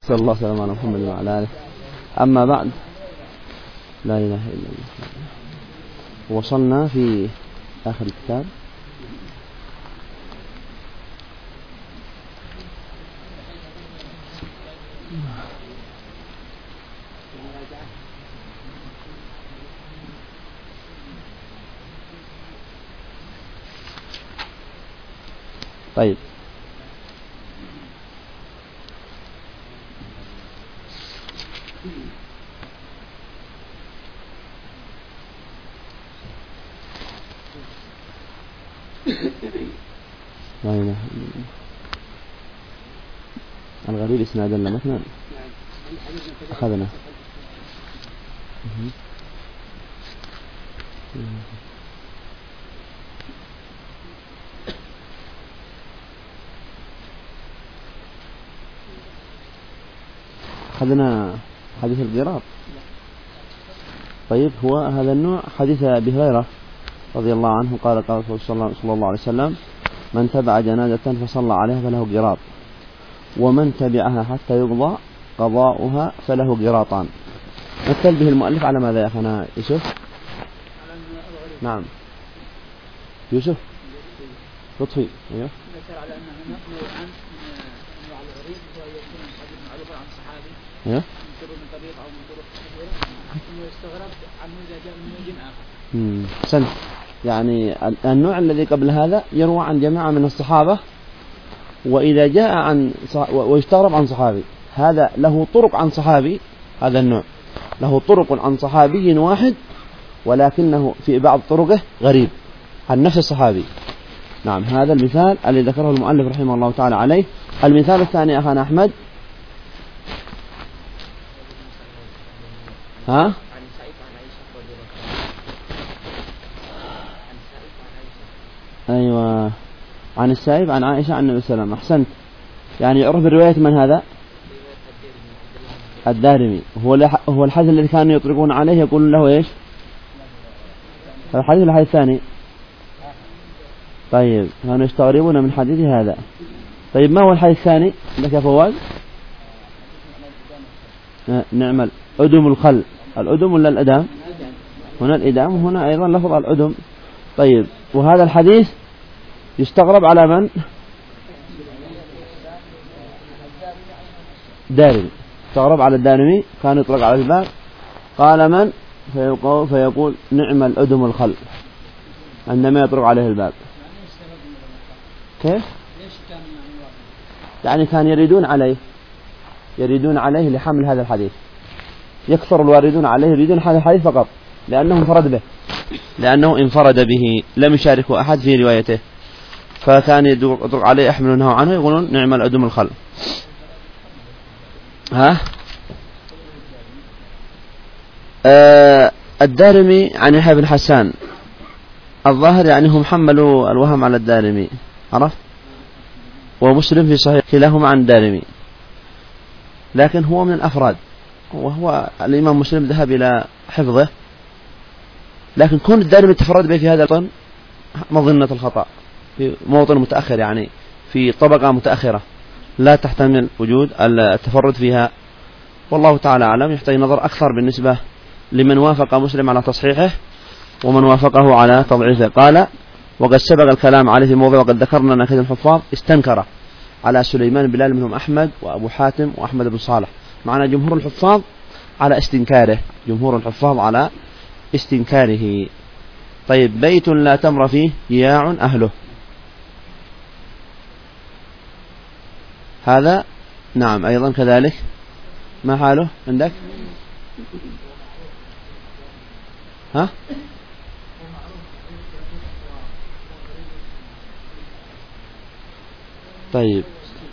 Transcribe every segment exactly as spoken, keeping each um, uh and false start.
صلى الله وسلم على محمد وعلى آله. أما بعد، لا إله إلا الله. وصلنا في آخر الكتاب. طيب، لا إله إلا الله. الغريب إسنادا لمثلا أخذنا أخذنا حديث القراط. طيب، هو هذا النوع حديث أبي هريرة رضي الله عنه قال قال صلى الله عليه وسلم: من تبع جنازة فصلى عليها فله قراط، ومن تبعها حتى يقضى قضاؤها فله قراطان. مثل به المؤلف على ماذا يا أخنا يوسف؟ نعم يوسف لطفي. أيوه. ذكر على أنه نوعا من أنواع الغريب، وهو يكون حديث معروف عن صحابي أيوه من طرق من طريق أو من طرق كثيرة، ثم يستغرب عنه إذا جاء من وجه آخر. امم سنت يعني النوع الذي قبل هذا يروى عن جماعة من الصحابة، وإذا جاء عن ويستغرب عن صحابي. هذا له طرق عن صحابي، هذا النوع له طرق عن صحابي واحد، ولكنه في بعض طرقه غريب عن نفس الصحابي. نعم، هذا المثال الذي ذكره المؤلف رحمه الله تعالى عليه. المثال الثاني أخانا أحمد. ها؟ أيوة، عن السائب عن عائشة عن النبي صلى الله عليه وسلم. أحسنت. يعني يعرف برواية من هذا؟ الدارمي. هو هو الحديث الذي كانوا يطلقون عليه يقولون له إيش؟ الحديث الحديث الثاني. طيب، كانوا يستغربون من حديث هذا. طيب، ما هو الحديث الثاني لك يا فواز؟ نعمل أدم الخل. الأدم ولا الأدام؟ هنا الإدام، وهنا أيضا لفظ الأدم. طيب، وهذا الحديث يستغرب على من؟ دارمي. يستغرب على الدارمي، كان يطلق على الباب. قال من؟ فيقول, فيقول نعم الأدم الخل عندما يطلق عليه الباب. كيف؟ يعني كان يريدون عليه يريدون عليه لحمل هذا الحديث. يكثر الواردون عليه يريدون هذا الحديث فقط، لأنه انفرد به لأنه انفرد به لم يشاركه أحد في روايته، فكان يطلق عليه يحملونه عنه يقولون نعم الأدم الخل. ها؟ آه الدارمي عن يحيى بن حسان. الظاهر يعني هم حملوا الوهم على الدارمي، عرفت؟ ومسلم في صحيح كلاهما عن الدارمي، لكن هو من الأفراد، وهو الإمام مسلم ذهب إلى حفظه، لكن كون الدارمي تفرد به في هذا الوطن مظنة الخطأ، في موطن متأخر، يعني في طبقة متأخرة لا تحتمل وجود التفرد فيها. والله تعالى أعلم. يحتاج نظر أكثر بالنسبة لمن وافق مسلم على تصحيحه ومن وافقه على تضعيفه. قال: وقد سبق الكلام عليه في موضوع، وقد ذكرنا أن كثير من الحفاظ استنكر على سليمان بلال منهم أحمد وأبو حاتم وأحمد بن صالح. معنا جمهور الحفاظ على استنكاره جمهور الحفاظ على استنكاره. طيب، بيت لا تمر فيه ياع أهله. هذا نعم أيضا كذلك. ما حاله عندك؟ ها؟ طيب،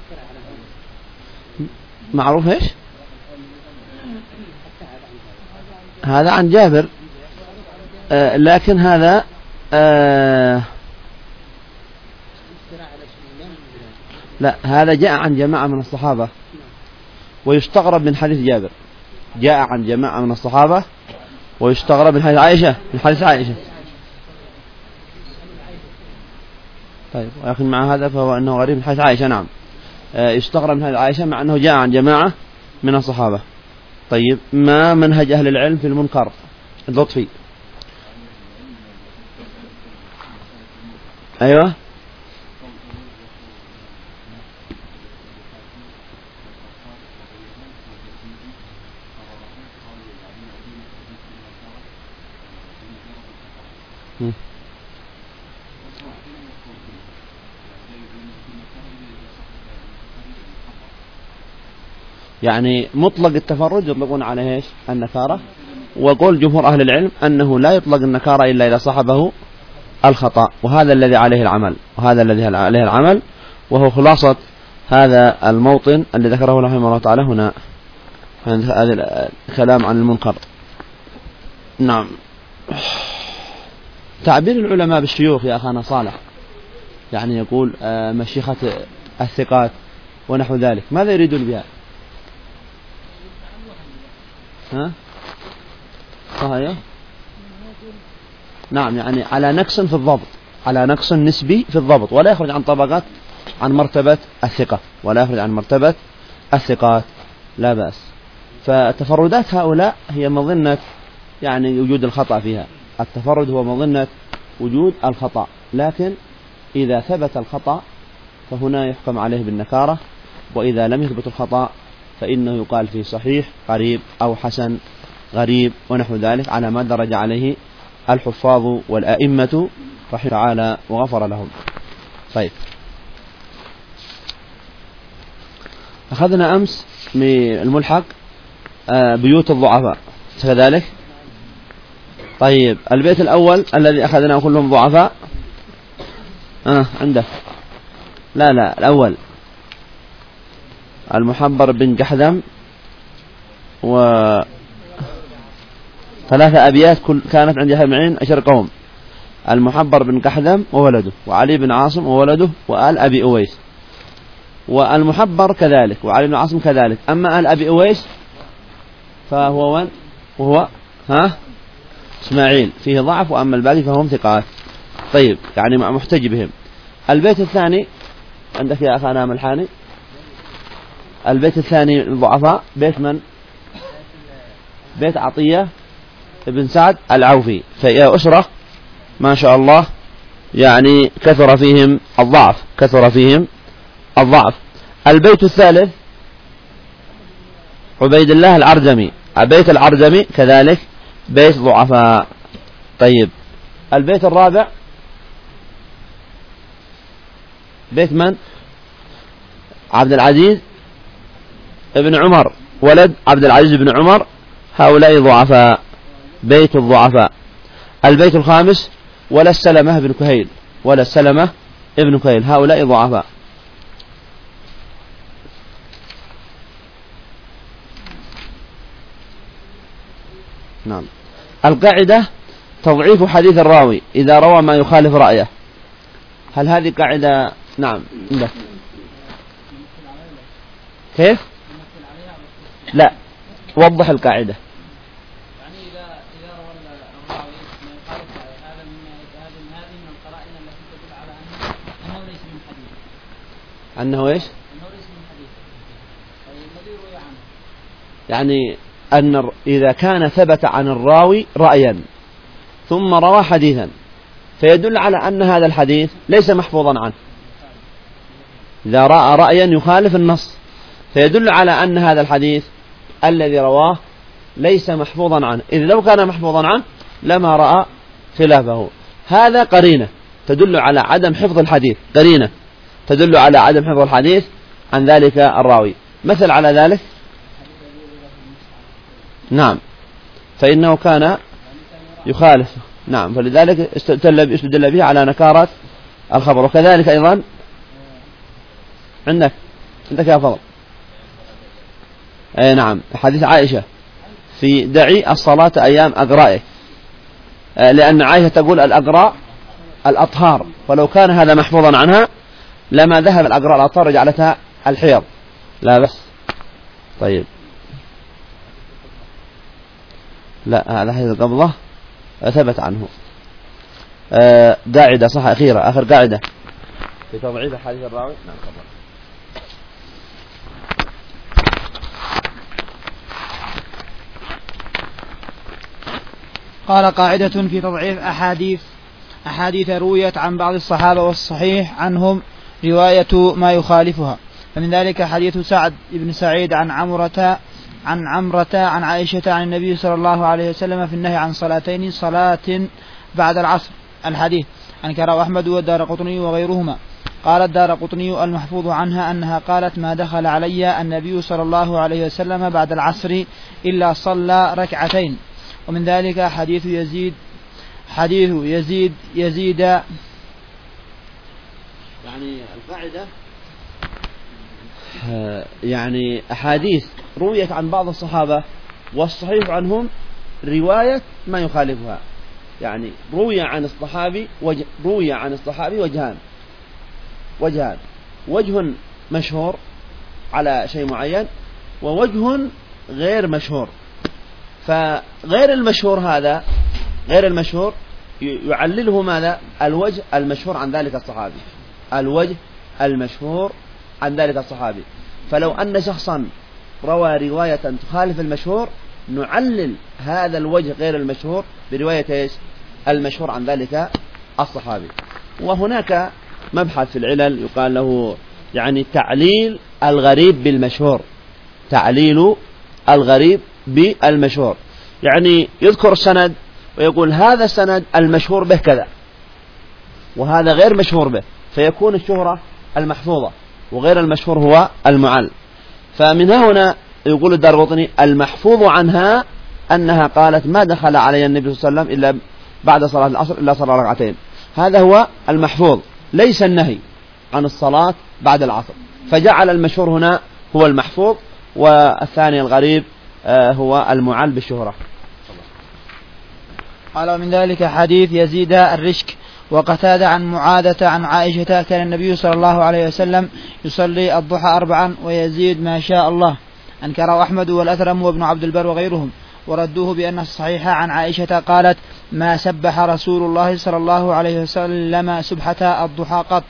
معروف ايش؟ هذا عن جابر، آه لكن هذا آه لا، هذا جاء عن جماعة من الصحابة، ويستغرب من حديث جابر. جاء عن جماعة من الصحابة ويستغرب من حديث عائشة من حديث عائشة طيب، ولكن مع هذا فهو أنه غريب من حديث عائشة. نعم، يستغرب من حديث عائشة مع أنه جاء عن جماعة من الصحابة. طيب ما منهج أهل العلم في المنكر؟ اللطفي. أيوة. م. يعني مطلق التفرد يطلقون عليه ايش؟ النكارة. وقول جمهور أهل العلم أنه لا يطلق النكارة إلا إذا صحبه الخطأ، وهذا الذي عليه العمل وهذا الذي عليه العمل وهو خلاصة هذا الموطن الذي ذكره رحمه الله تعالى هنا، هذا الكلام عن المنكر. نعم. تعبير العلماء بالشيوخ يا أخانا صالح، يعني يقول مشيخة الثقات ونحو ذلك، ماذا يريدون بها؟ ها؟ صحيح. نعم، يعني على نقص في الضبط، على نقص نسبي في الضبط، ولا يخرج عن طبقات عن مرتبة الثقة، ولا يخرج عن مرتبة الثقات، لا بأس. فتفردات هؤلاء هي مظنة يعني وجود الخطأ فيها، التفرد هو مظنة وجود الخطأ، لكن إذا ثبت الخطأ فهنا يحكم عليه بالنكارة، وإذا لم يثبت الخطأ فإنه يقال فيه صحيح قريب أو حسن غريب ونحو ذلك، على ما درج عليه الحفاظ والأئمة رحمه تعالى وغفر لهم. طيب، أخذنا أمس من الملحق بيوت الضعفاء كذلك. طيب، البيت الأول الذي أخذناه كلهم ضعفاء. آه عنده لا لا الأول المحبر بن جحدم، وثلاثة أبيات كل كانت عند يحيى بن معين أشر قوم: المحبر بن جحدم وولده، وعلي بن عاصم وولده، وآل أبي أويس. والمحبر كذلك، وعلي بن عاصم كذلك. أما آل أبي أويس فهو ون وهو ها إسماعيل فيه ضعف، وأما الباقي فهم ثقات. طيب، يعني محتج بهم. البيت الثاني عندك يا أخانا ملحاني، البيت الثاني الضعفاء بيت من؟ بيت عطية ابن سعد العوفي، فيا أسرة ما شاء الله يعني كثر فيهم الضعف، كثر فيهم الضعف. البيت الثالث عبيد الله العرجمي، البيت العرجمي كذلك بيت ضعفاء. طيب، البيت الرابع بيت من؟ عبد العزيز ابن عمر ولد عبد العزيز بن عمر، هؤلاء ضعفاء، بيت الضعفاء. البيت الخامس ولا السلمة بن كهيل، ولا السلمة ابن كهيل، هؤلاء ضعفاء. نعم. القاعدة تضعيف حديث الراوي إذا روى ما يخالف رأيه. هل هذه قاعدة؟ نعم. عندك كيف؟ لا، وضح القاعدة. يعني إذا إذا روى الراوي ما يخالف هذا من هذه من هذه من القرائن التي تدل على أنه أنه ليس من حديث. أنه إيش؟ أنه ليس من حديث. الذي روي عنه. يعني أن إذا كان ثبت عن الراوي رأيا ثم روى حديثا فيدل على أن هذا الحديث ليس محفوظا عنه. إذا رأى رأيا يخالف النص فيدل على أن هذا الحديث الذي رواه ليس محفوظا عنه، إذ لو كان محفوظا عنه لما رأى خلافه. هذا قرينة تدل على عدم حفظ الحديث، قرينة تدل على عدم حفظ الحديث عن ذلك الراوي. مثل على ذلك، نعم، فإنه كان يخالف، نعم، فلذلك استدل به على نكارة الخبر. وكذلك أيضا عندك عندك يا فضل، أي نعم، حديث عائشة في دعي الصلاة أيام أقرائه، لأن عائشة تقول الأقراء الأطهار، فلو كان هذا محفوظا عنها لما ذهب الأقراء الأطهار وجعلتها الحيض، لا بس. طيب، لا، هذا حديث القبضة ثبت عنه. قاعدة صح أخيرة، آخر قاعدة في تضعيف حديث الراوي. نعم. قال قاعدة في تضعيف أحاديث أحاديث رويت عن بعض الصحابة والصحيح عنهم رواية ما يخالفها. فمن ذلك حديث سعد بن سعيد عن عمرة عن عمرة عن عائشة عن النبي صلى الله عليه وسلم في النهي عن صلاتين، صلاة بعد العصر. الحديث أنكره أحمد والدارقطني وغيرهما. قال الدارقطني المحفوظ عنها أنها قالت: ما دخل علي النبي صلى الله عليه وسلم بعد العصر إلا صلى ركعتين. ومن ذلك حديث يزيد حديث يزيد يزيد يعني القاعدة يعني أحاديث رويت عن بعض الصحابة والصحيح عنهم رواية ما يخالفها. يعني روي عن الصحابي وجه روي عن الصحابي وجهان وجهان وجه مشهور على شيء معين، ووجه غير مشهور. فغير المشهور هذا غير المشهور يعلله ماذا؟ الوجه المشهور عن ذلك الصحابي الوجه المشهور عن ذلك الصحابي. فلو أن شخصا روى رواية تخالف المشهور نعلل هذا الوجه غير المشهور برواية إيش؟ المشهور عن ذلك الصحابي. وهناك مبحث في العلل يقال له يعني تعليل الغريب بالمشهور تعليل الغريب بالمشهور. يعني يذكر السند ويقول هذا السند المشهور به كذا وهذا غير مشهور به، فيكون الشهرة المحفوظة وغير المشهور هو المعل. فمن هنا يقول الدارقطني المحفوظ عنها أنها قالت: ما دخل علي النبي صلى الله عليه وسلم إلا بعد صلاة العصر إلا صلى ركعتين. هذا هو المحفوظ، ليس النهي عن الصلاة بعد العصر. فجعل المشهور هنا هو المحفوظ، والثاني الغريب هو المعل بالشهرة. قال: ومن ذلك حديث يزيد الرشك وقتادة عن معاذة عن عائشة كان النبي صلى الله عليه وسلم يصلي الضحى أربعا ويزيد ما شاء الله. أنكره أحمد والأثرم وابن عبد البر وغيرهم، وردوه بأن الصحيح عن عائشة قالت: ما سبح رسول الله صلى الله عليه وسلم سبحة الضحى قط.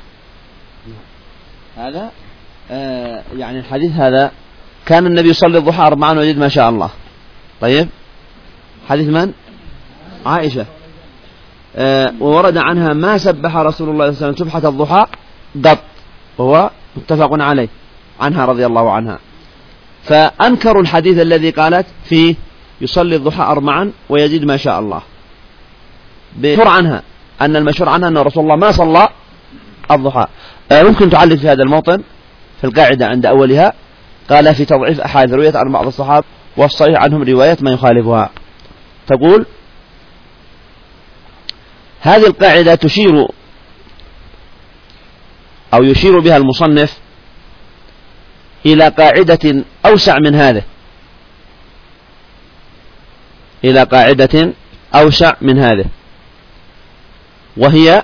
هذا آه يعني الحديث هذا كان النبي يصلي الضحى أربعا ويزيد ما شاء الله. طيب، حديث من؟ عائشة. آه وورد عنها: ما سبح رسول الله صلى الله عليه وسلم سبحة الضحى قط، وهو متفق عليه عنها رضي الله عنها. فأنكروا الحديث الذي قالت فيه يصلي الضحى أربعا ويزيد ما شاء الله، بمشهور عنها أن المشهور عنها أن رسول الله ما صلى الضحى. آه ممكن تعلق في هذا الموطن في القاعدة عند أولها، قال: في تضعيف أحاديث رويت عن بعض الصحابة والصحيح عنهم رواية ما يخالفها. تقول: هذه القاعدة تشير أو يشير بها المصنف إلى قاعدة أوسع من هذه إلى قاعدة أوسع من هذه وهي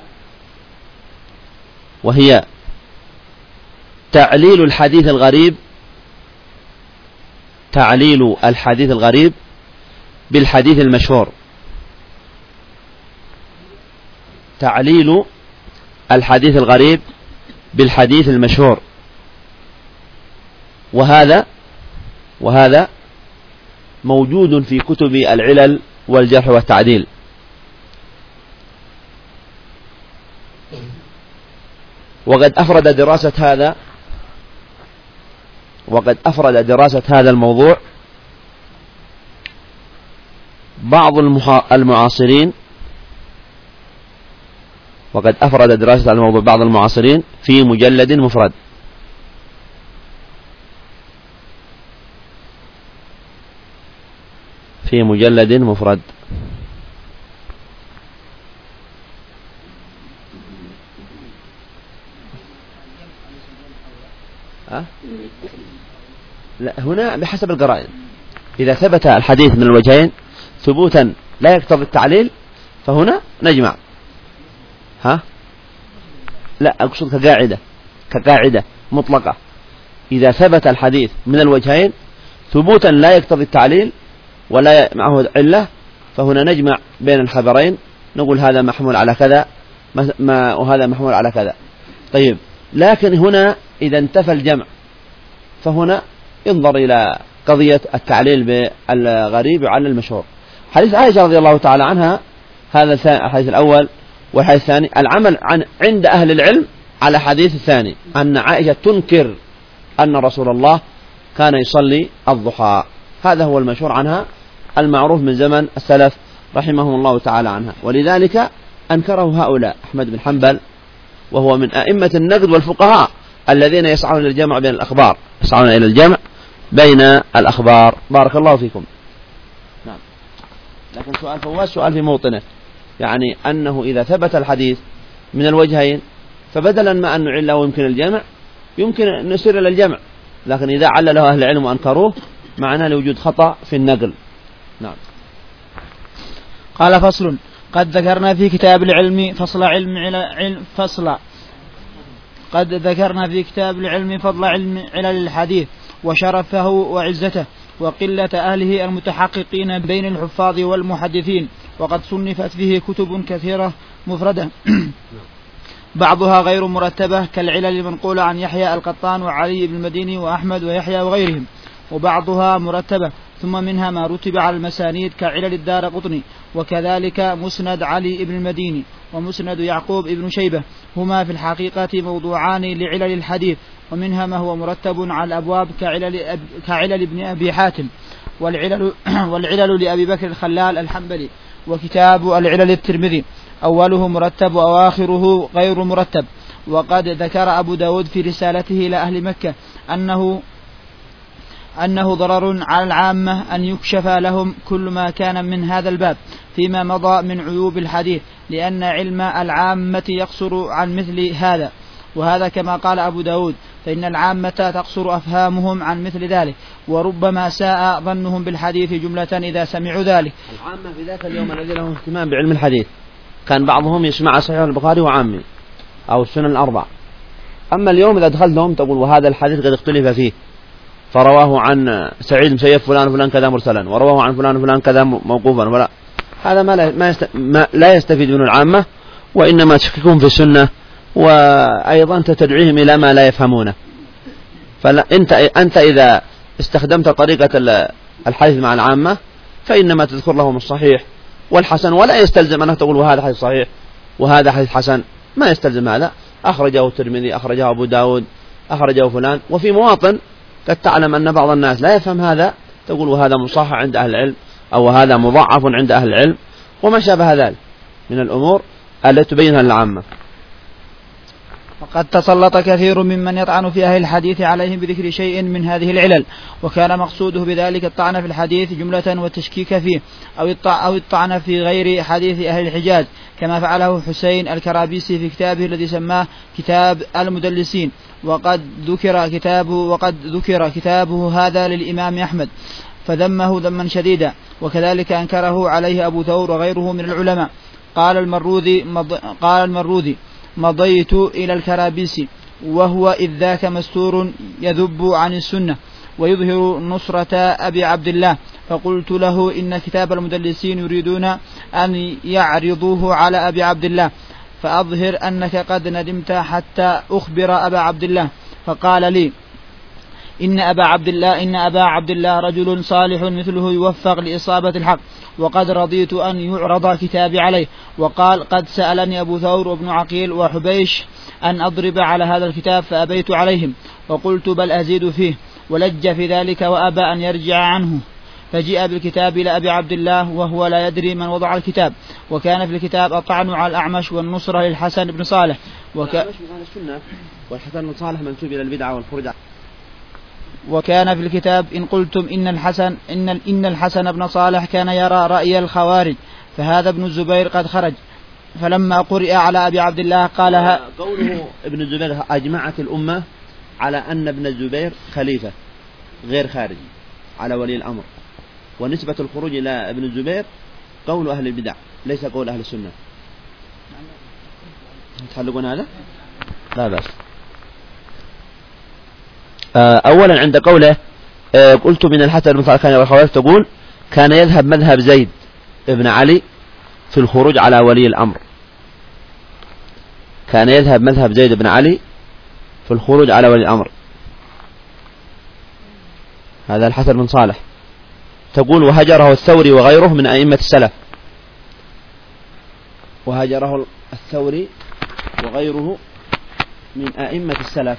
وهي تعليل الحديث الغريب تعليل الحديث الغريب بالحديث المشهور تعليل الحديث الغريب بالحديث المشهور وهذا وهذا موجود في كتب العلل والجرح والتعديل. وقد أفرد دراسة هذا وقد أفرد دراسة هذا الموضوع بعض المعاصرين وقد أفرد دراسة الموضوع بعض المعاصرين في مجلد مفرد. في مجلد مفرد أه؟ لا، هنا بحسب القرائن. إذا ثبت الحديث من الوجهين ثبوتا لا يقتضي التعليل فهنا نجمع. ها؟ لا، أقصد كقاعدة كقاعدة مطلقة. إذا ثبت الحديث من الوجهين ثبوتا لا يقتضي التعليل ولا معه علة فهنا نجمع بين الخبرين، نقول هذا محمول على كذا ما وهذا محمول على كذا. طيب، لكن هنا إذا انتفى الجمع فهنا انظر إلى قضية التعليل بالغريب على المشهور. حديث عائشة رضي الله تعالى عنها هذا الحديث الأول، والحديث الثاني العمل عن عند أهل العلم على حديث الثاني أن عائشة تنكر أن رسول الله كان يصلي الضحى، هذا هو المشهور عنها المعروف من زمن السلف رحمهم الله تعالى عنها، ولذلك أنكره هؤلاء أحمد بن حنبل، وهو من أئمة النقد والفقهاء الذين يسعون إلى الجمع بين الأخبار، يسعون إلى الجمع بين الأخبار. بارك الله فيكم. نعم. لكن سؤال فواز سؤال في موطنه، يعني أنه إذا ثبت الحديث من الوجهين فبدلا ما أن نعله ويمكن الجمع يمكن أن نسير إلى الجمع، لكن إذا علله أهل العلم وأنكروه معناه لوجود خطأ في النقل. نعم. قال فصل: قد ذكرنا في كتاب العلم فصل علم علم فصل قد ذكرنا في كتاب العلم فضل علم علل الحديث وشرفه وعزته وقلة أهله المتحققين بين الحفاظ والمحدثين، وقد صنفت فيه كتب كثيرة مفردة بعضها غير مرتبة كالعلل المنقولة عن يحيى القطان وعلي بن المديني وأحمد ويحيى وغيرهم، وبعضها مرتبة ثم منها ما رتب على المسانيد كعلل الدارقطني، وكذلك مسند علي بن المديني ومسند يعقوب بن شيبة، هما في الحقيقة موضوعان لعلل الحديث، ومنها ما هو مرتب على الأبواب كعلل, أب... كعلل ابن أبي حاتم، والعلل, والعلل لأبي بكر الخلال الحنبلي، وكتاب العلل الترمذي أوله مرتب وآخره غير مرتب. وقد ذكر أبو داود في رسالته إلى أهل مكة أنه أنه ضرر على العامة أن يكشف لهم كل ما كان من هذا الباب فيما مضى من عيوب الحديث، لأن علم العامة يقصر عن مثل هذا، وهذا كما قال أبو داود فإن العامة تقصر أفهامهم عن مثل ذلك، وربما ساء ظنهم بالحديث جملة إذا سمعوا ذلك. العامة في ذاك اليوم الذي لهم اهتمام بعلم الحديث كان بعضهم يسمع صحيح البخاري وعامي أو السنن الأربع، أما اليوم إذا دخلتهم تقول وهذا الحديث قد اختلف فيه فرواه عن سعيد مسيب فلان فلان كذا مرسلا، ورواه عن فلان فلان كذا موقوفا، ولا هذا ما لا, ما يست... ما لا يستفيد من العامة، وإنما تشككون في السنة، وأيضا تدعيهم إلى ما لا يفهمونه. فأنت أنت إذا استخدمت طريقة الحديث مع العامة فإنما تذكر لهم الصحيح والحسن، ولا يستلزم أنك تقول وهذا حديث صحيح وهذا حديث حسن، ما يستلزم هذا. أخرجه الترمذي، أخرجه أبو داود، أخرجه فلان، وفي مواطن قد تعلم أن بعض الناس لا يفهم هذا تقول وهذا مصحح عند أهل العلم أو هذا مضاعف عند أهل العلم، وما شابه ذلك من الأمور التي تبينها للعامة. وقد تسلط كثير ممن يطعن في أهل الحديث عليهم بذكر شيء من هذه العلل، وكان مقصوده بذلك الطعن في الحديث جملة والتشكيك فيه، أو الطعن في غير حديث أهل الحجاز، كما فعله حسين الكرابيسي في كتابه الذي سماه كتاب المدلسين، وقد ذكر كتابه وقد ذكر كتابه هذا للإمام أحمد فذمه ذما شديدا، وكذلك أنكره عليه أبو ثور وغيره من العلماء. قال المروذي مض... قال المروذي مضيت إلى الكرابيسي وهو إذ ذاك مستور يذب عن السنة ويظهر نصرة أبي عبد الله، فقلت له إن كتاب المدلسين يريدون أن يعرضوه على أبي عبد الله، فأظهر أنك قد ندمت حتى أخبر أبا عبد الله. فقال لي إن أبا عبد الله إن أبا عبد الله رجل صالح مثله يوفق لإصابة الحق، وقد رضيت أن يعرض كتابي عليه. وقال قد سألني أبو ثور وابن عقيل وحبيش أن أضرب على هذا الكتاب فأبيت عليهم، وقلت بل أزيد فيه، ولج في ذلك وأبى أن يرجع عنه، فجاء بالكتاب إلى أبي عبد الله وهو لا يدري من وضع الكتاب، وكان في الكتاب الطعن على الأعمش والنصرة للحسن بن صالح، وك... والحسن بن صالح منسوب إلى البدعة والخروج. وكان في الكتاب إن قلتم إن الحسن إن إن الحسن بن صالح كان يرى رأي الخوارج، فهذا ابن الزبير قد خرج. فلما قرئ على أبي عبد الله قال ها قوله ابن الزبير أجمعت الأمة على أن ابن الزبير خليفة غير خارجي على ولي الأمر، ونسبة الخروج إلى ابن الزبير قول أهل البدع ليس قول أهل السنة. تحلقون هذا؟ لا بأس. أولا عند قوله قلت من الحسن بن صالح كان يرى الخوارج، تقول كان يذهب مذهب زيد ابن علي في الخروج على ولي الأمر، كان يذهب مذهب زيد بن علي في الخروج على ولي الأمر، هذا الحسن بن صالح. تقول وهجره الثوري وغيره من أئمة السلف، وهجره الثوري وغيره من أئمة السلف.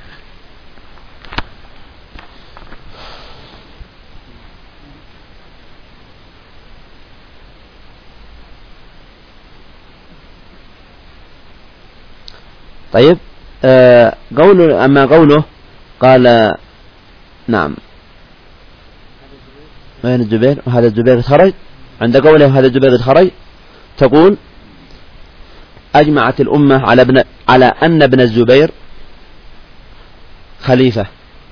طيب آه قوله أما قوله قال نعم وين الزبير وهذا الزبير قد خرج، عند قوله هذا الزبير قد خرج تقول أجمعت الأمة على ابن على أن ابن الزبير خليفة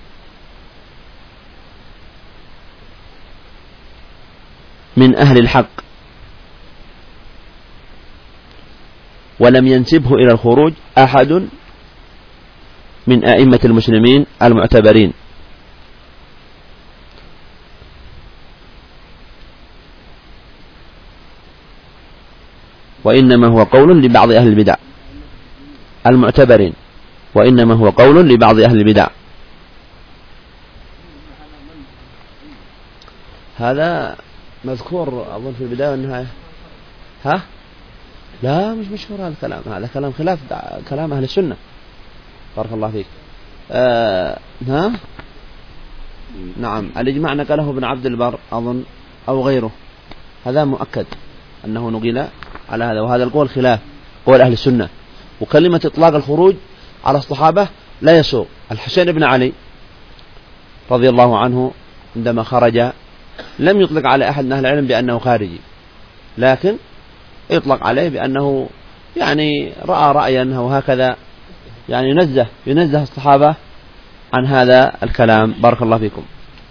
من أهل الحق، ولم ينسبه إلى الخروج أحد من أئمة المسلمين المعتبرين، وإنما هو قول لبعض أهل البدع المعتبرين، وإنما هو قول لبعض أهل البدع. هذا مذكور أظن في البداية والنهاية. ها لا مش مشهور هذا الكلام، هذا كلام خلاف كلام أهل السنة. بارك الله فيك. آه ها نعم الإجماع نقله ابن عبد البر أظن أو غيره، هذا مؤكد أنه نقل على هذا، وهذا القول خلاف قول أهل السنة. وكلمة إطلاق الخروج على الصحابة لا يسوق. الحسين بن علي رضي الله عنه عندما خرج لم يطلق على أحد من أهل العلم بأنه خارجي، لكن يطلق عليه بأنه يعني رأى رأيا وهكذا، يعني ينزه ينزه الصحابة عن هذا الكلام. بارك الله فيكم.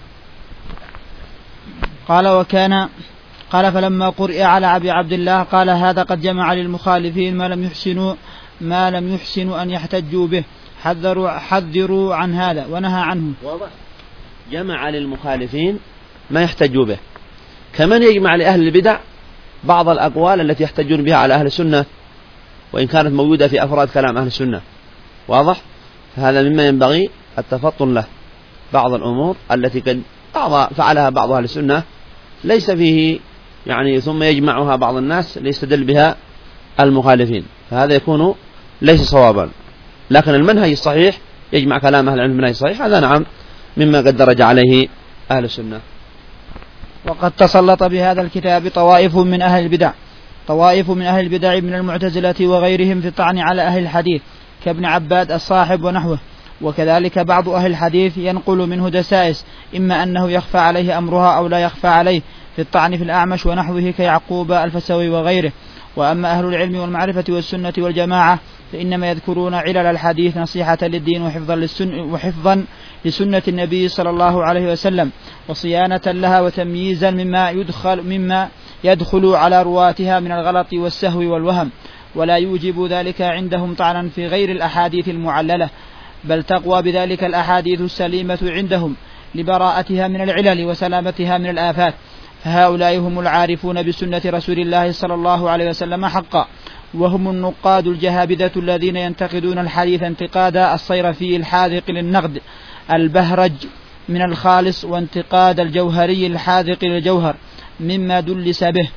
قال وكان قال فلما قرئ على أبي عبد الله قال هذا قد جمع للمخالفين ما لم يحسنوا ما لم يحسنوا أن يحتجوا به، حذروا حذروا عن هذا ونهى عنه. واضح، جمع للمخالفين ما يحتجوا به، كمان يجمع لأهل البدع بعض الأقوال التي يحتجون بها على أهل السنة وإن كانت موجودة في أفراد كلام أهل السنة. واضح، فهذا مما ينبغي التفطن له. بعض الأمور التي قد فعلها بعض أهل السنة ليس فيه يعني ثم يجمعها بعض الناس ليستدل بها المخالفين، فهذا يكون ليس صوابا. لكن المنهج الصحيح يجمع كلام أهل العلم المنهج الصحيح، هذا نعم مما قد درج عليه أهل السنة. وقد تسلط بهذا الكتاب طوائف من أهل البدع طوائف من أهل البدع من المعتزلة وغيرهم في الطعن على أهل الحديث كابن عباد الصاحب ونحوه. وكذلك بعض أهل الحديث ينقل منه دسائس، إما أنه يخفى عليه أمرها أو لا يخفى عليه، في الطعن في الأعمش ونحوه كيعقوب الفسوي وغيره. وأما أهل العلم والمعرفة والسنة والجماعة فإنما يذكرون علل الحديث نصيحة للدين وحفظا, للسن وحفظا لسنة النبي صلى الله عليه وسلم، وصيانة لها وتمييزا مما يدخل, مما يدخل على رواتها من الغلط والسهو والوهم، ولا يوجب ذلك عندهم طعنا في غير الأحاديث المعللة، بل تقوى بذلك الأحاديث السليمة عندهم لبراءتها من العلل وسلامتها من الآفات. فهؤلاء هم العارفون بسنة رسول الله صلى الله عليه وسلم حقا، وهم النقاد الجهابذة الذين ينتقدون الحديث انتقاد الصيرفي الحاذق للنقد البهرج من الخالص، وانتقاد الجوهري الحاذق للجوهر مما دلس به.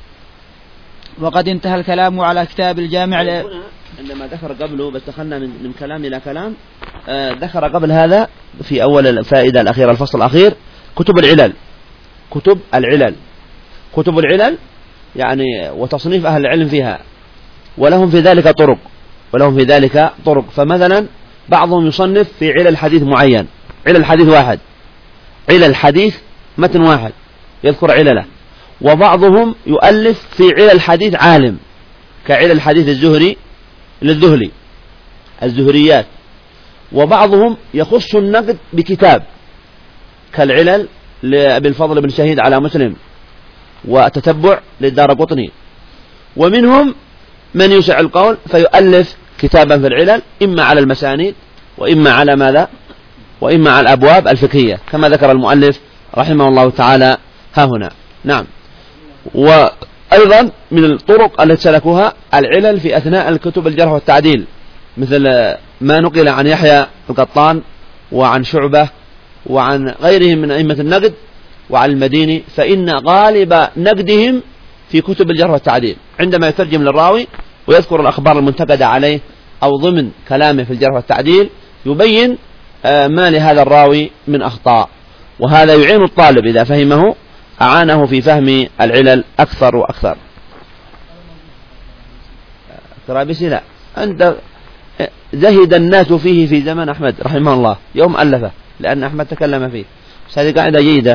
وقد انتهى الكلام على كتاب الجامع. ل... عندما ذكر قبله بس دخلنا من, من كلام إلى كلام، آه ذكر قبل هذا في أول الفائدة الأخيرة الفصل الأخير كتب العلل كتب العلل كتب العلل يعني وتصنيف أهل العلم فيها، ولهم في ذلك طرق ولهم في ذلك طرق فمثلا بعضهم يصنف في علل حديث معين، علل حديث واحد، علل حديث متن واحد يذكر علله، وبعضهم يؤلف في علل حديث عالم كعلل حديث الزهري للذهلي الزهريات، وبعضهم يخص النقد بكتاب كالعلل لأبي الفضل بن شهيد على مسلم وتتبع للدارقطني، ومنهم من يسع القول فيؤلف كتابا في العلل إما على المسانيد وإما على ماذا وإما على الأبواب الفقهية كما ذكر المؤلف رحمه الله تعالى ها هنا. نعم، وأيضا من الطرق التي سلكوها العلل في أثناء الكتب الجرح والتعديل، مثل ما نقل عن يحيى القطان وعن شعبة وعن غيرهم من أئمة النقد، وعن المديني، فإن غالب نقدهم في كتب الجرح والتعديل عندما يترجم للراوي ويذكر الأخبار المنتقدة عليه أو ضمن كلامه في الجرح والتعديل يبين ما لهذا الراوي من أخطاء، وهذا يعين الطالب إذا فهمه أعانه في فهم العلل أكثر وأكثر. الطرابلسي لا، عند زهد الناس فيه في زمن أحمد رحمه الله يوم ألفه، لأن أحمد تكلم فيه، بس هذه قاعدة جيدة.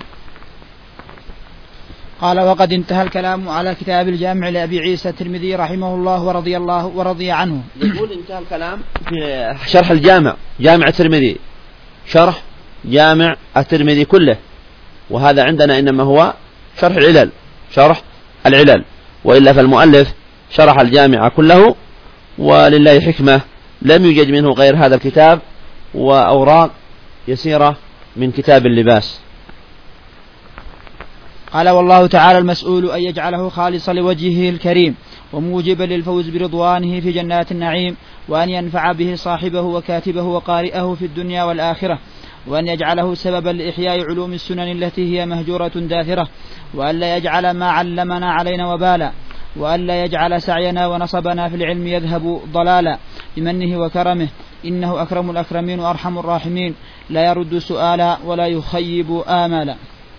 قال: وقد انتهى الكلام على كتاب الجامع لأبي عيسى الترمذي رحمه الله ورضي الله ورضي عنه. يقول انتهى الكلام في شرح الجامع، جامع الترمذي، شرح جامع الترمذي كله، وهذا عندنا إنما هو شرح العلل، شرح العلل، وإلا فالمؤلف شرح الجامع كله، ولله حكمة لم يوجد منه غير هذا الكتاب وأوراق يسيرة من كتاب اللباس. قال: والله تعالى المسؤول أن يجعله خالصا لوجهه الكريم وموجبا للفوز برضوانه في جنات النعيم، وأن ينفع به صاحبه وكاتبه وقارئه في الدنيا والآخرة، وأن يجعله سببا لإحياء علوم السنن التي هي مهجورة داثرة، وأن لا يجعل ما علمنا علينا وبالا، وأن لا يجعل سعينا ونصبنا في العلم يذهب ضلالا، بمنه وكرمه، إنه أكرم الأكرمين وأرحم الراحمين، لا يرد سؤالا ولا يخيب آمالا.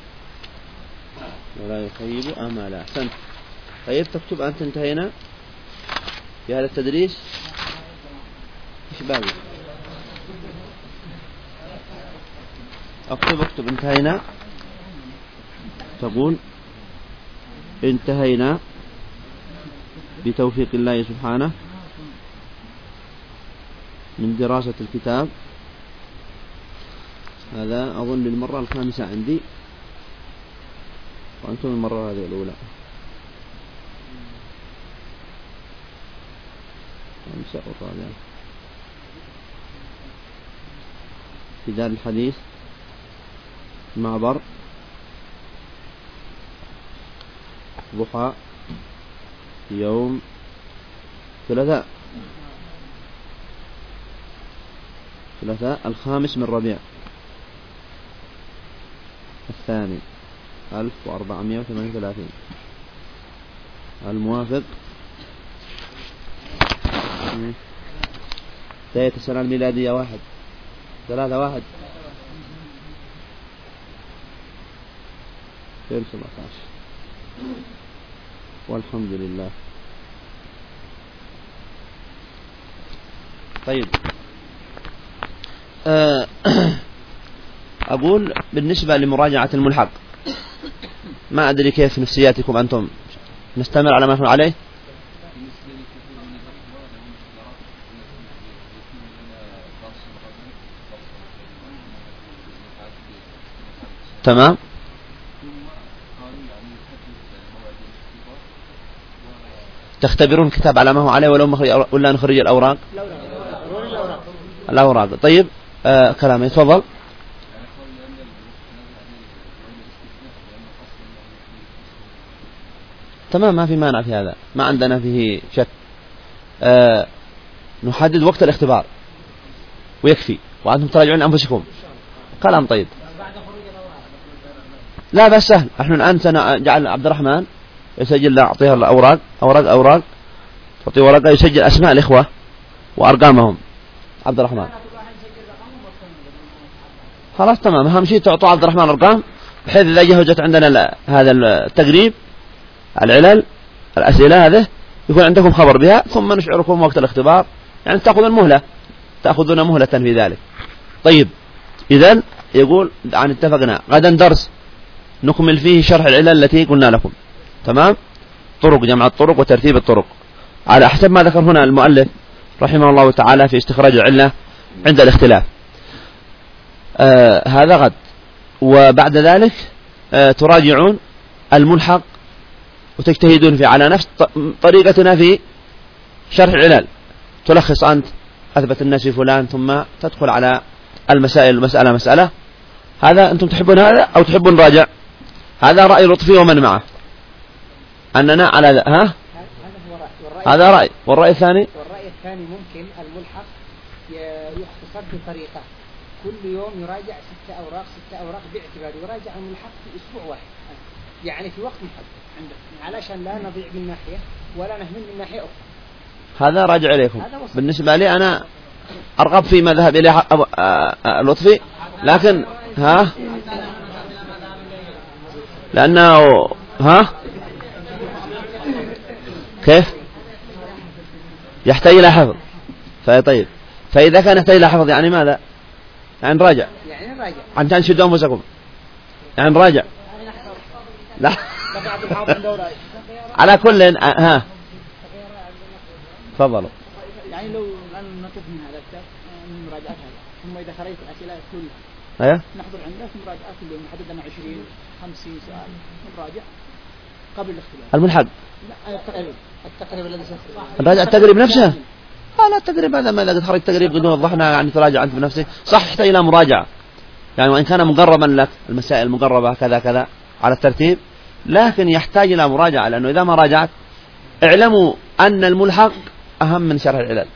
ولا يخيب آمالا. أحسنت. طيب تكتب أنت انتهينا في هذا التدريس. إيش باقي؟ اكتب اكتب انتهينا. تقول انتهينا بتوفيق الله سبحانه من دراسة الكتاب. هذا أظن المرة الخامسة عندي، وأنتم المرة هذه الأولى. خامسة وطالعة في دار الحديث معبر ضحى يوم ثلاثاء ثلاثاء الخامس من ربيع الثاني ألف وأربعمائة وثمانية وثلاثين، الموافق بداية السنة الميلادية واحد ثلاثة واحد ألفين وسبعة عشر. والحمد لله. طيب أقول بالنسبة لمراجعة الملحق، ما أدري كيف نفسياتكم أنتم، نستمر على ما نحن عليه؟ تمام. تختبرون الكتاب على ما هو عليه ولو مخرج ولا نخرج الأوراق؟ الأوراق. طيب آه كلامي تفضل. تمام، ما في مانع في هذا، ما عندنا فيه شك. آه نحدد وقت الاختبار ويكفي، وأنتم تراجعون أنفسكم. كلام طيب. لا بس سهل، نحن الآن سنجعل عبد الرحمن يسجل، أعطيها الأوراق أوراق أوراق تعطي ورقة يسجل أسماء الإخوة وأرقامهم. عبد الرحمن خلاص تمام، أهم شيء تعطوا عبد الرحمن أرقام، بحيث إذا جهزت عندنا هذا التقريب العلل الأسئلة هذه يكون عندكم خبر بها، ثم نشعركم وقت الاختبار، يعني تأخذون مهلة تأخذون مهلة في ذلك. طيب إذن يقول عن اتفقنا غدا درس نكمل فيه شرح العلل التي قلنا لكم. تمام، طرق جمع الطرق وترتيب الطرق على حسب ما ذكر هنا المؤلف رحمه الله تعالى في استخراج العلة عند الاختلاف. آه هذا غد، وبعد ذلك آه تراجعون الملحق وتجتهدون فيه على نفس طريقتنا في شرح العلل. تلخص أنت أثبت الناس في فلان، ثم تدخل على المسائل مسألة مسألة. هذا أنتم تحبون هذا أو تحبون راجع؟ هذا رأي لطفي ومن معه أننا على ذا. ها هذا رأي، والرأي الثاني والرأي الثاني ممكن الملحق يختصر بطريقة كل يوم يراجع ستة أوراق ستة أوراق باعتبار يراجع الملحق في أسبوع واحد، يعني في وقت محدد عندك، علشان لا نضيع من ناحية ولا نهمل من ناحية أخرى. هذا راجع إليكم. بالنسبة لي أنا أرغب فيما ذهب إليه لطفي، لكن ها لأنه ها كيف يحتاج إلى حفظ. فطيب فإذا كان يحتاج إلى حفظ يعني ماذا؟ يعني راجع، يعني راجع عن تنشدوا أنفسكم، يعني راجع. لا على كل ها تفضلوا. يعني لو الآن نقف من هذا الكتاب من مراجعة هذا، ثم إذا خرجت الأسئلة كلها أيه؟ نحضر عندك مراجعة كل يوم نحدد لنا عشرين خمسين سؤال نراجع قبل الاختلاف. الملحق لا التقريب التقريب الذي نراجع التقريب نفسه. لا لا التقريب هذا ما إذا خرج تقريب بدون وضحنا يعني تراجع أنت بنفسك صح، يحتاج إلى مراجعة يعني، وإن كان مقربا لك المسائل مقربة كذا كذا على الترتيب، لكن يحتاج إلى مراجعة، لأنه إذا ما راجعت اعلموا أن الملحق أهم من شرح العلل.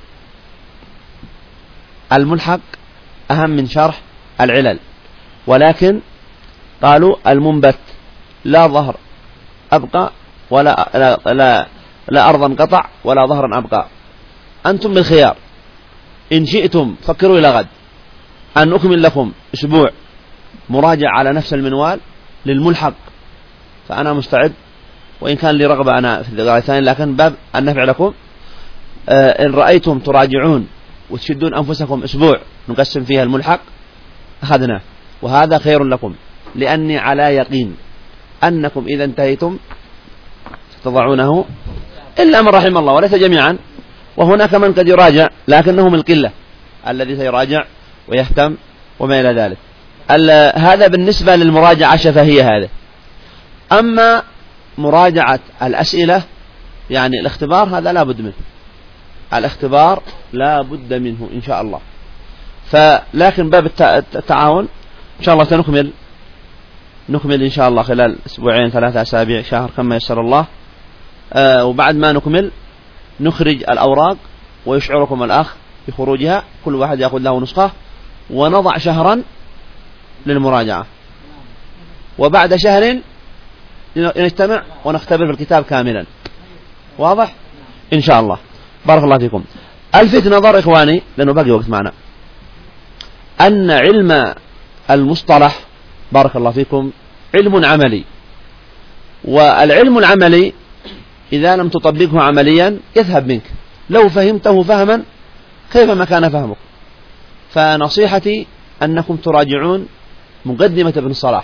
الملحق أهم من شرح العلل، ولكن قالوا المنبت لا ظهر أبقى ولا لا, لا, لا أرضا قطع ولا ظهرا أبقى. أنتم بالخيار، إن شئتم فكروا إلى غد أن أكمل لكم أسبوع مراجع على نفس المنوال للملحق، فأنا مستعد، وإن كان لي رغبة أنا في الدرجة الثانية، لكن باب النفع لكم. آه إن رأيتم تراجعون وتشدون أنفسكم أسبوع نقسم فيها الملحق أخذنا، وهذا خير لكم، لأني على يقين أنكم إذا انتهيتم ستضعونه إلا من رحم الله، وليس جميعا، وهناك من قد يراجع لكنهم القلة الذي سيراجع ويهتم وما إلى ذلك. هذا بالنسبة للمراجعة الشفهية. هذا أما مراجعة الأسئلة يعني الاختبار هذا لا بد منه، الاختبار لا بد منه إن شاء الله. فلكن باب التعاون إن شاء الله سنكمل نكمل إن شاء الله خلال أسبوعين ثلاثة أسابيع شهر كما يسر الله. آه وبعد ما نكمل نخرج الأوراق ويشعركم الأخ بخروجها، كل واحد يأخذ له نسخة، ونضع شهرا للمراجعة، وبعد شهر نجتمع ونختبر في الكتاب كاملا. واضح إن شاء الله. بارك الله فيكم. ألفت نظر إخواني لأنه باقي وقت معنا أن علم المصطلح بارك الله فيكم علم عملي، والعلم العملي إذا لم تطبقه عمليا يذهب منك، لو فهمته فهما كيفما كان فهمك. فنصيحتي أنكم تراجعون مقدمة ابن الصلاح،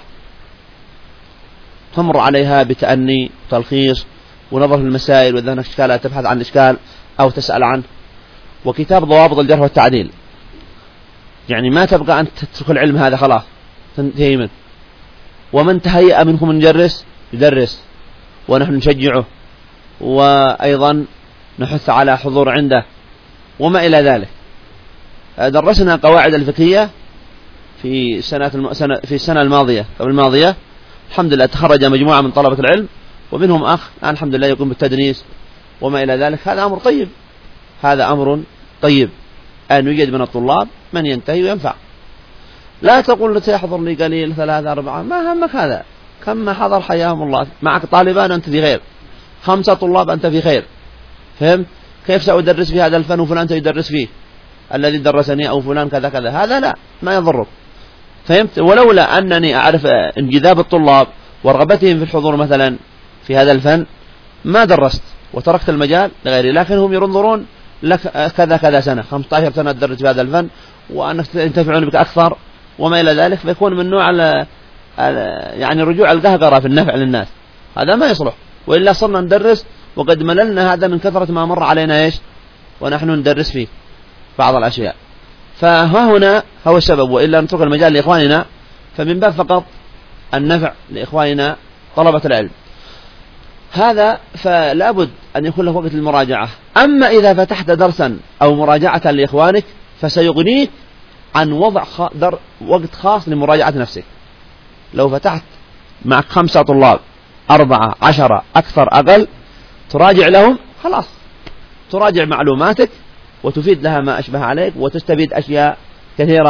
تمر عليها بتأني تلخيص ونظر في المسائل، وإذا هناك إشكال تبحث عن الإشكال أو تسأل عنه، وكتاب ضوابط الجرح والتعديل. يعني ما تبقى أن تترك العلم هذا خلاص تنتهي منه، ومن تهيأ منكم من يدرس يدرس ونحن نشجعه، وأيضا نحث على حضور عنده وما إلى ذلك. درسنا قواعد الفقهية في سنة الم... سنة... في السنة الماضية قبل الماضية، الحمد لله تخرج مجموعة من طلبة العلم، ومنهم أخ الحمد لله يقوم بالتدريس وما إلى ذلك. هذا أمر طيب، هذا أمر طيب أن يوجد من الطلاب من ينتهي وينفع. لا تقول سيحضر لي قليل ثلاثة أربعة، ما همك هذا، كم ما حضر حياهم الله. معك طالبان أنت في خير، خمسة طلاب أنت في خير. فهم كيف سأدرس في هذا الفن وفلان سيدرس فيه، الذي درسني أو فلان كذا كذا، هذا لا ما يضرك. فهمت؟ ولولا أنني أعرف انجذاب الطلاب ورغبتهم في الحضور مثلا في هذا الفن ما درست وتركت المجال لغيري، لكن هم ينظرون لك كذا كذا سنة خمسة عشر سنة تدرس في هذا الفن وأنك ينتفعون بك أكثر وما إلى ذلك، فيكون من نوع ال يعني رجوع القهقرة في النفع للناس. هذا ما يصلح، وإلا صرنا ندرس وقد مللنا هذا من كثرة ما مر علينا إيش ونحن ندرس فيه بعض الأشياء. فها هنا هو السبب، وإلا نترك المجال لإخواننا، فمن باب فقط النفع لإخواننا طلبة العلم. هذا فلا بد أن يكون له وقت للمراجعة. أما إذا فتحت درسا أو مراجعة لإخوانك فسيغنيك عن وضع در وقت خاص لمراجعة نفسك. لو فتحت معك خمسة طلاب أربعة عشرة أكثر أقل تراجع لهم، خلاص تراجع معلوماتك وتفيد لها ما أشبه عليك وتستفيد أشياء كثيرة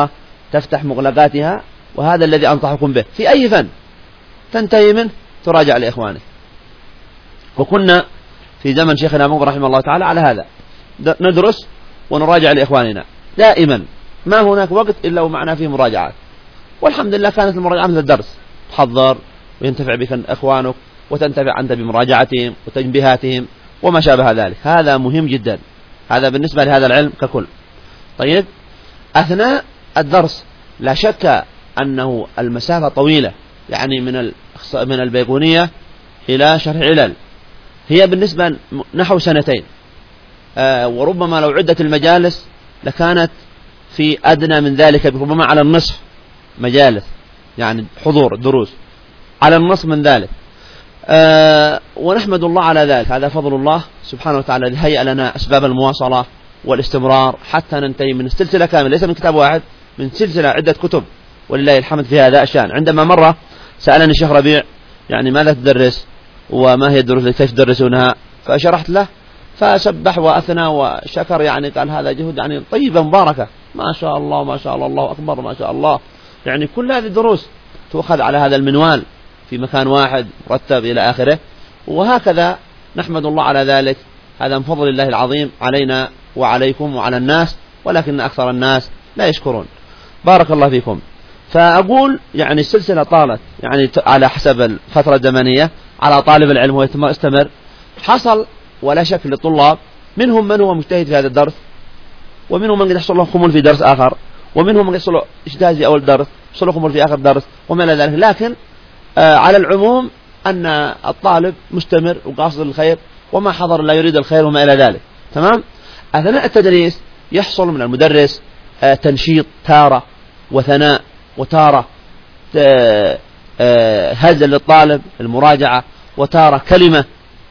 تفتح مغلقاتها، وهذا الذي أنصحكم به في أي فن تنتهي منه تراجع لإخوانك. وكنا في زمن شيخنا مقبل رحمه الله تعالى على هذا، ندرس ونراجع لإخواننا دائما، ما هناك وقت إلا ومعنا فيه مراجعات، والحمد لله كانت المراجعة مثل الدرس، تحضر وينتفع بك إخوانك وتنتفع أنت بمراجعتهم وتنبيهاتهم وما شابه ذلك. هذا مهم جدا، هذا بالنسبة لهذا العلم ككل. طيب، أثناء الدرس لا شك أنه المسافة طويلة، يعني من من البيقونية إلى شرح علل هي بالنسبة نحو سنتين، آه وربما لو عدت المجالس لكانت في أدنى من ذلك، ربما على النصف مجالس، يعني حضور دروس على النصف من ذلك. آه ونحمد الله على ذلك، هذا فضل الله سبحانه وتعالى الذي هيأ لنا أسباب المواصلة والاستمرار حتى ننتهي من السلسلة كاملة، ليس من كتاب واحد، من سلسلة عدة كتب، ولله الحمد في هذا الشأن. عندما مرة سألني الشيخ ربيع يعني ماذا تدرس وما هي الدروس كيف تدرسونها، فشرحت له فسبح وأثنى وشكر، يعني قال هذا جهد يعني طيبة مباركة، ما شاء الله ما شاء الله الله أكبر ما شاء الله، يعني كل هذه الدروس تؤخذ على هذا المنوال في مكان واحد مرتب إلى آخره. وهكذا نحمد الله على ذلك، هذا من فضل الله العظيم علينا وعليكم وعلى الناس، ولكن أكثر الناس لا يشكرون. بارك الله فيكم. فأقول يعني السلسلة طالت يعني على حسب الفترة الزمنية على طالب العلم ويستمر. حصل ولا شك للطلاب منهم من هو مجتهد في هذا الدرس، ومنهم من قد يحصل له خمول في درس آخر، ومنهم من قد يحصل له اجتهاد في أول درس يحصل له خمول في آخر درس وما إلى ذلك. لكن آه على العموم أن الطالب مستمر وقاصد الخير، وما حضر لا يريد الخير وما إلى ذلك. تمام. أثناء التدريس يحصل من المدرس آه تنشيط تارة وثناء، وتارة آه آه هزل للطالب المراجعة، وتارة كلمة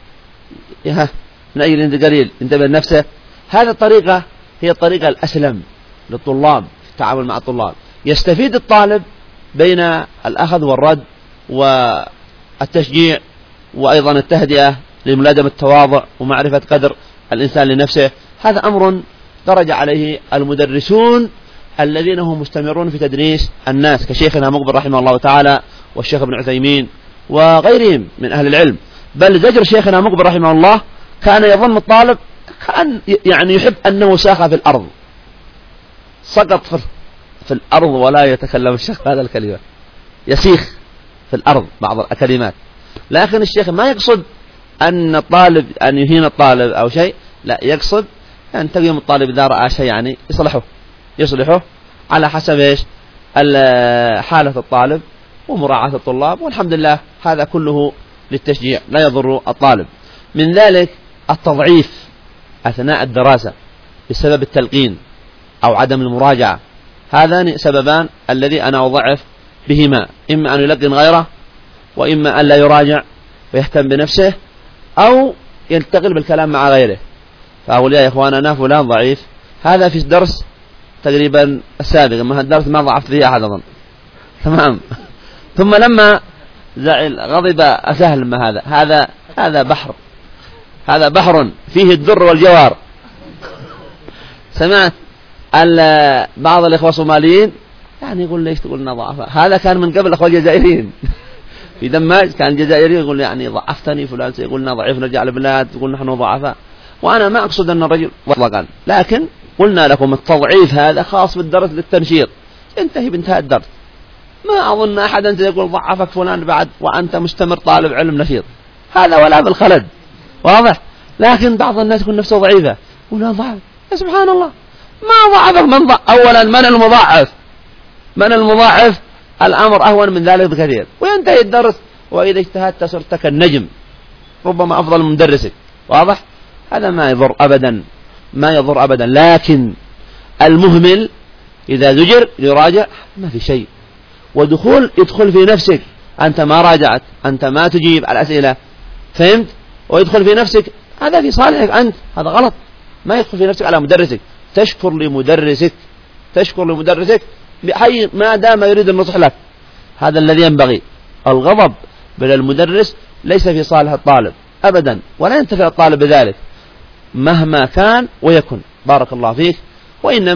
من أجل أنت قليل انتبه لنفسه. هذه الطريقة هي الطريقة الأسلم للطلاب في التعامل مع الطلاب. يستفيد الطالب بين الأخذ والرد والتشجيع، وأيضا التهدئة لملازمة التواضع ومعرفة قدر الإنسان لنفسه. هذا أمر درج عليه المدرسون الذين هم مستمرون في تدريس الناس كشيخنا مقبل رحمه الله تعالى والشيخ ابن عثيمين وغيرهم من أهل العلم. بل زجر شيخنا مقبل رحمه الله كان يظن الطالب كان يعني يحب أنه ساخ في الأرض، سقط في الأرض ولا يتكلم الشيخ هذا الكلمة، يسيخ في الأرض بعض الكلمات. لكن الشيخ ما يقصد أن الطالب أن يهين الطالب أو شيء، لا، يقصد أن تقيم الطالب إذا رأى شيء يعني يصلحه يصلحه على حسب إيش حالة الطالب ومراعاة الطلاب. والحمد لله هذا كله للتشجيع لا يضر الطالب. من ذلك التضعيف أثناء الدراسة بسبب التلقين أو عدم المراجعة، هذان سببان الذي أنا أضعف بهما، إما أن يلقن غيره، وإما أن لا يراجع ويهتم بنفسه، أو يلتقل بالكلام مع غيره. فأقول يا إخواننا فلان ضعيف، هذا في الدرس تقريبا السابق، أما الدرس ما ضعفت فيه أحد أظن. تمام. ثم لما زعل غضب أسهل ما هذا هذا هذا بحر هذا بحر فيه الدر والجوار. سمعت بعض الإخوة الصوماليين يعني يقول ليش تقولنا ضعفاء، هذا كان من قبل الأخوة الجزائريين في دماج كان الجزائري يقول يعني ضعفتني فلان، يقولنا ضعيف نرجع البلاد يقول نحن ضعفاء. وأنا ما أقصد أن الرجل مطلقا، لكن قلنا لكم التضعيف هذا خاص بالدرس للتنشيط، انتهي بانتهاء الدرس. ما أظن أحد أنت يقول ضعفك فلان بعد وأنت مستمر طالب علم نشيط، هذا ولا بالخلد، واضح. لكن بعض الناس يكون نفسه ضعيفة ولا ضعف، سبحان الله، ما ضعفك من ضعف. أولا من المضاعف من المضاعف الأمر أهون من ذلك بكثير، وينتهي الدرس وإذا اجتهدت صرت كالنجم ربما أفضل من مدرسك، واضح. هذا ما يضر أبدا ما يضر أبدا. لكن المهمل إذا زجر يراجع ما في شيء، ودخول يدخل في نفسك أنت ما راجعت، أنت ما تجيب على الأسئلة، فهمت، ويدخل في نفسك هذا في صالحك أنت، هذا غلط. ما يدخل في نفسك على مدرسك، تشكر لمدرسك تشكر لمدرسك بحي ما دام يريد النصح لك، هذا الذي ينبغي. الغضب بل المدرس ليس في صالح الطالب أبدا، ولا ينتفع الطالب بذلك مهما كان ويكن، بارك الله فيك. وإنما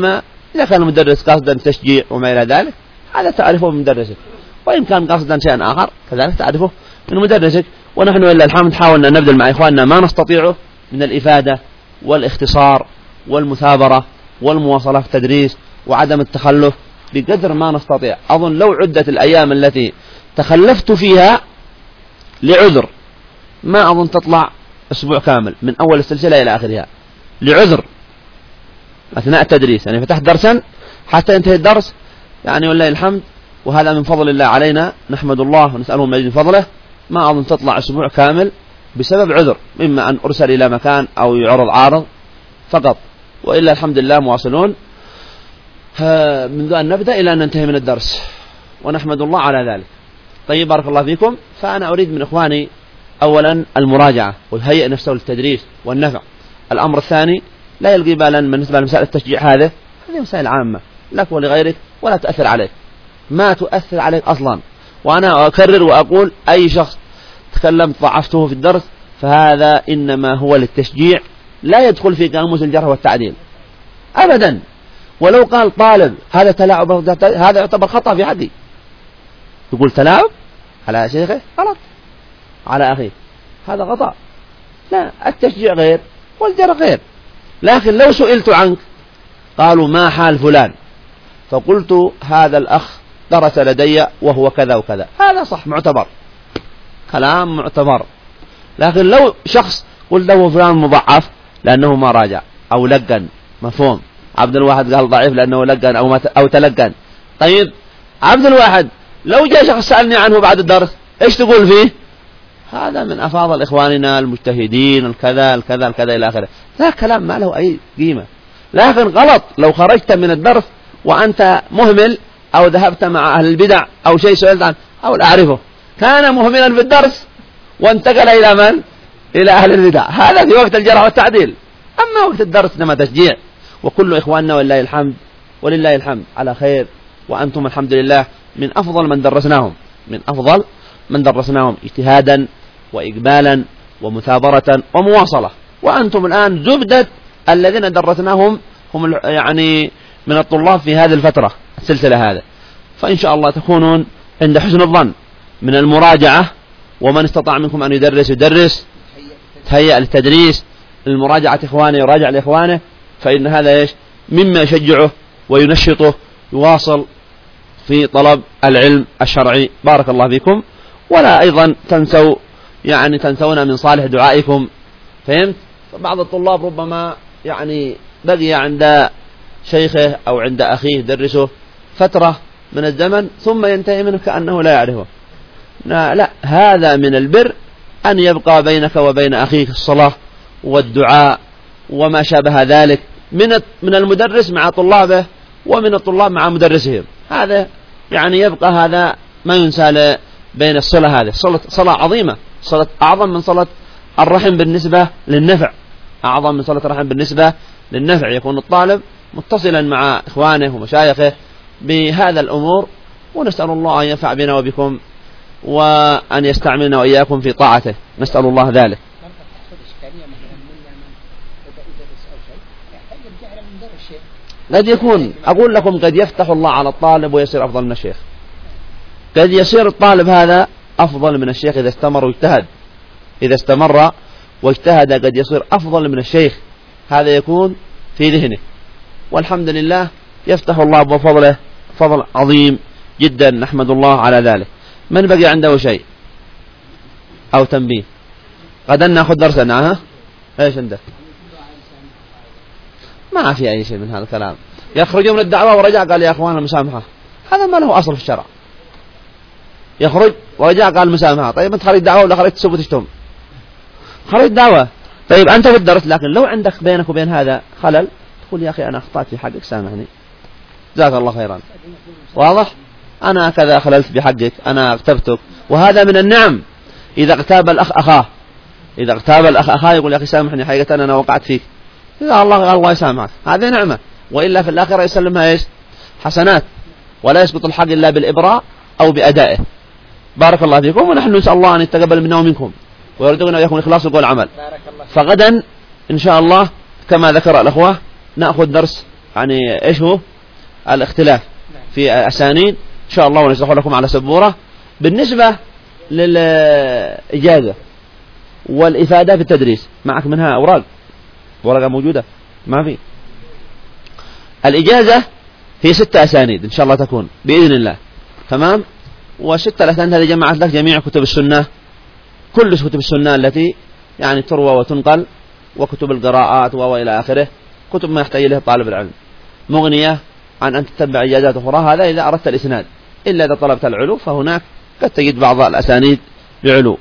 إذا كان المدرس قصدا تشجيع وما إلى ذلك هذا تعرفه من مدرسك، وإن كان قصدا شيئا آخر كذلك تعرفه من مدرسك. ونحن إلا الحمد حاولنا أن نبذل مع إخواننا ما نستطيعه من الإفادة والاختصار والمثابرة والمواصلة في التدريس وعدم التخلف بقدر ما نستطيع. أظن لو عدت الأيام التي تخلفت فيها لعذر ما أظن تطلع أسبوع كامل من أول السلسلة إلى آخرها لعذر أثناء التدريس، يعني فتحت درسا حتى ينتهي الدرس يعني والله الحمد، وهذا من فضل الله علينا نحمد الله ونسأله من فضله. ما أظن تطلع أسبوع كامل بسبب عذر، إما أن أرسل إلى مكان أو يعرض عارض فقط، وإلا الحمد لله مواصلون منذ أن نبدأ إلى أن ننتهي من الدرس ونحمد الله على ذلك. طيب بارك الله فيكم. فأنا أريد من إخواني أولا المراجعة ويهيئ نفسه للتدريس والنفع. الأمر الثاني لا يلقي بالا بالنسبة لمسائل التشجيع، هذه هذه مسائل عامة لك ولغيرك ولا تؤثر عليك، ما تؤثر عليك أصلا. وأنا أكرر وأقول أي شخص تكلمت ضعفته في الدرس فهذا إنما هو للتشجيع، لا يدخل في قاموس الجرح والتعديل أبدا. ولو قال طالب هذا تلاعب هذا يعتبر خطأ في حدي، يقول تلاعب على شيخه غلط، على أخيه هذا خطأ. لا، التشجيع غير والجرح غير. لكن لو سئلت عنك قالوا ما حال فلان فقلت هذا الأخ درس لدي وهو كذا وكذا، هذا صح معتبر، كلام معتبر. لكن لو شخص قلت له فلان مضعف لأنه ما راجع أو لقن، مفهوم، عبد الواحد قال ضعيف لأنه لقن أو, أو تلقن. طيب عبد الواحد لو جاء شخص سألني عنه بعد الدرس إيش تقول فيه؟ هذا من أفاضل إخواننا المجتهدين الكذا الكذا الكذا إلى آخره. ذا كلام ما له أي قيمة. لكن غلط لو خرجت من الدرس وأنت مهمل أو ذهبت مع أهل البدع أو شيء سئلت عنه أو أعرفه كان مهملا في الدرس وانتقل إلى من؟ إلى أهل البدع، هذا في وقت الجرح والتعديل. أما وقت الدرس إنما تشجيع. وكل إخواننا ولله الحمد ولله الحمد على خير، وأنتم الحمد لله من أفضل من درسناهم، من أفضل من درسناهم اجتهادا وإقبالا ومثابرة ومواصلة. وأنتم الآن زبدة الذين درسناهم هم يعني من الطلاب في هذه الفترة السلسلة هذا. فإن شاء الله تكونون عند حسن الظن من المراجعة، ومن استطاع منكم أن يدرس يدرس، تهيأ للتدريس، المراجعة إخوانه يراجع لإخوانه، فإن هذا إيش مما يشجعه وينشطه يواصل في طلب العلم الشرعي. بارك الله فيكم. ولا أيضا تنسوا يعني تنسون من صالح دعائكم، فهمت؟ بعض الطلاب ربما يعني بقي عند شيخه أو عند أخيه درسه فترة من الزمن ثم ينتهي منه كأنه لا يعرفه. لا, لا هذا من البر أن يبقى بينك وبين أخيك الصلاة والدعاء وما شابه ذلك من من المدرس مع طلابه ومن الطلاب مع مدرسهم. هذا يعني يبقى هذا ما ينسى بين الصلة، هذه صلة, صلة عظيمة، صلة أعظم من صلة الرحم بالنسبة للنفع، أعظم من صلة الرحم بالنسبة للنفع. يكون الطالب متصلا مع إخوانه ومشايخه بهذا الأمور. ونسأل الله أن ينفع بنا وبكم وأن يستعملنا وإياكم في طاعته، نسأل الله ذلك. قد يكون أقول لكم قد يفتح الله على الطالب ويصير أفضل من الشيخ، قد يصير الطالب هذا أفضل من الشيخ إذا استمر واجتهد، إذا استمر واجتهد قد يصير أفضل من الشيخ، هذا يكون في ذهنه. والحمد لله يفتح الله بفضله فضل عظيم جدا، نحمد الله على ذلك. من بقي عنده شيء أو تنبيه؟ غدا نأخذ درسنا. ها إيش عندك؟ ما في أي شيء من هذا الكلام. يخرج من الدعوة ورجع قال يا أخوان المسامحة، هذا ما له أصل في الشرع. يخرج ورجع قال المسامحة. طيب أنت خرج دعوة ولا خرجت تسب وتشتم؟ خرج دعوة. طيب أنت في الدرس، لكن لو عندك بينك وبين هذا خلل تقول يا أخي أنا أخطأت في حقك سامحني جزاك الله خيرا. واضح؟ أنا كذا خللت بحقك، أنا اغتبتك، وهذا من النعم. إذا اغتاب الأخ أخاه، إذا اغتاب الأخ أخاه يقول يا أخي سامحني حقيقة أنا وقعت فيك، إذا الله الله يسامحك، هذه نعمة. وإلا في الآخرة يسلمها إيش؟ حسنات. ولا يسقط الحق إلا بالإبراء أو بأدائه. بارك الله فيكم. ونحن نسأل الله أن يتقبل منا ومنكم ويرزقنا وإياكم الإخلاص وقول العمل. فغدا إن شاء الله كما ذكر الأخوة نأخذ درس يعني إيش هو الاختلاف في أسانيد إن شاء الله ونشرح لكم على سبورة. بالنسبة للإجازة والإفادة في التدريس، معك منها أوراق، ورقة موجودة ما في. الإجازة هي ستة أسانيد إن شاء الله تكون بإذن الله، تمام. وستة الأسانيد هذه جمعت لك جميع كتب السنة، كل كتب السنة التي يعني تروى وتنقل، وكتب القراءات وإلى آخره، كتب ما يحتاج إليه طالب العلم، مغنية عن أن تتبع إجازات أخرى. هذا إذا أردت الإسناد، إلا إذا طلبت العلو فهناك قد تجد بعض الأسانيد بعلو.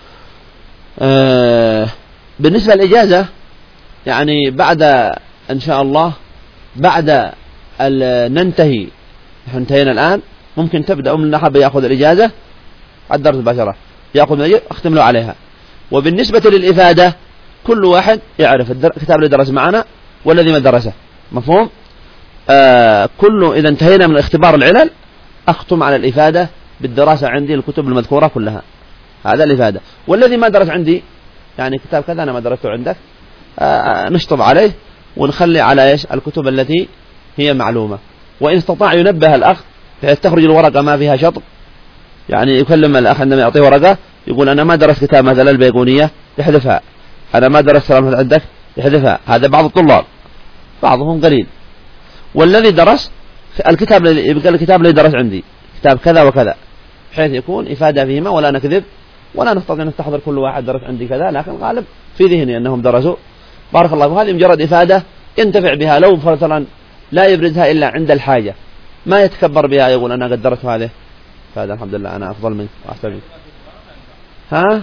آه بالنسبة للإجازة يعني بعد إن شاء الله بعد ننتهي، نحن انتهينا الآن، ممكن تبدأ من حب يأخذ الإجازة الدرس مباشرة، يأخذ من أختم له عليها. وبالنسبة للإفادة كل واحد يعرف الكتاب اللي درس معنا والذي ما درسه، مفهوم؟ آه كله إذا انتهينا من اختبار العلل أختم على الإفادة بالدراسة عندي الكتب المذكورة كلها، هذا الإفادة. والذي ما درس عندي يعني كتاب كذا أنا ما درسته عندك، آه نشطب عليه ونخلي على إيش الكتب التي هي معلومة. وإن استطاع ينبه الأخ بحيث تخرج الورقة ما فيها شطب، يعني يكلم الأخ عندما يعطيه ورقة يقول أنا ما درست كتاب مثلا البيقونية يحذفها، أنا ما درست سلامة عندك يحذفها. هذا بعض الطلاب، بعضهم قليل. والذي درس الكتاب يبقى الكتاب اللي درس عندي كتاب كذا وكذا، بحيث يكون إفادة فيهما ولا نكذب ولا نستطيع أن نستحضر كل واحد درس عندي كذا، لكن غالب في ذهني أنهم درسوا. بارك الله. وهذه مجرد إفادة ينتفع بها، لو مثلا لا يبرزها إلا عند الحاجة، ما يتكبر بها يقول أنا قد درست هذه، فهذا الحمد لله أنا أفضل منك وأحسن منك. ها؟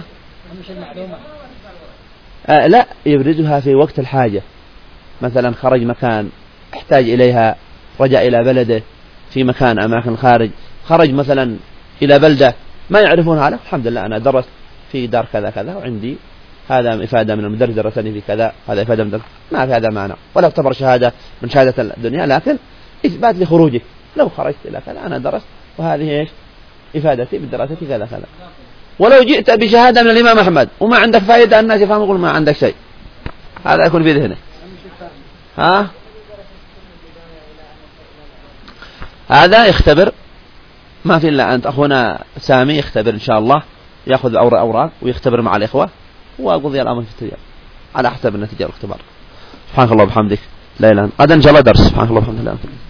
آه لا، يبرزها في وقت الحاجة، مثلا خرج مكان احتاج إليها، رجع إلى بلده في مكان أماكن خارج، خرج مثلا إلى بلدة ما يعرفون هذا، الحمد لله أنا درست في دار كذا كذا وعندي هذا إفادة من المدرس درسني في كذا، هذا إفادة من درس. ما في هذا معنى ولا تعتبر شهادة من شهادة الدنيا، لكن إثبات لخروجك، لو خرجت إلى كذا أنا درست وهذه إيش إفادتي بالدراسة كذا كذا. ولو جئت بشهادة من الإمام أحمد وما عندك فائدة الناس يفهموا يقول ما عندك شيء، هذا يكون في ذهنه. ها؟ هذا يختبر، ما في إلا أنت أخونا سامي يختبر إن شاء الله، يأخذ الأوراق أوراق ويختبر مع الإخوة وقضي الأمر في التجارة على حسب النتيجة الاختبار. سبحانك الله وبحمدك لا إله إلا أنت. غدا إن شاء الله درس. سبحانك الله وبحمدك.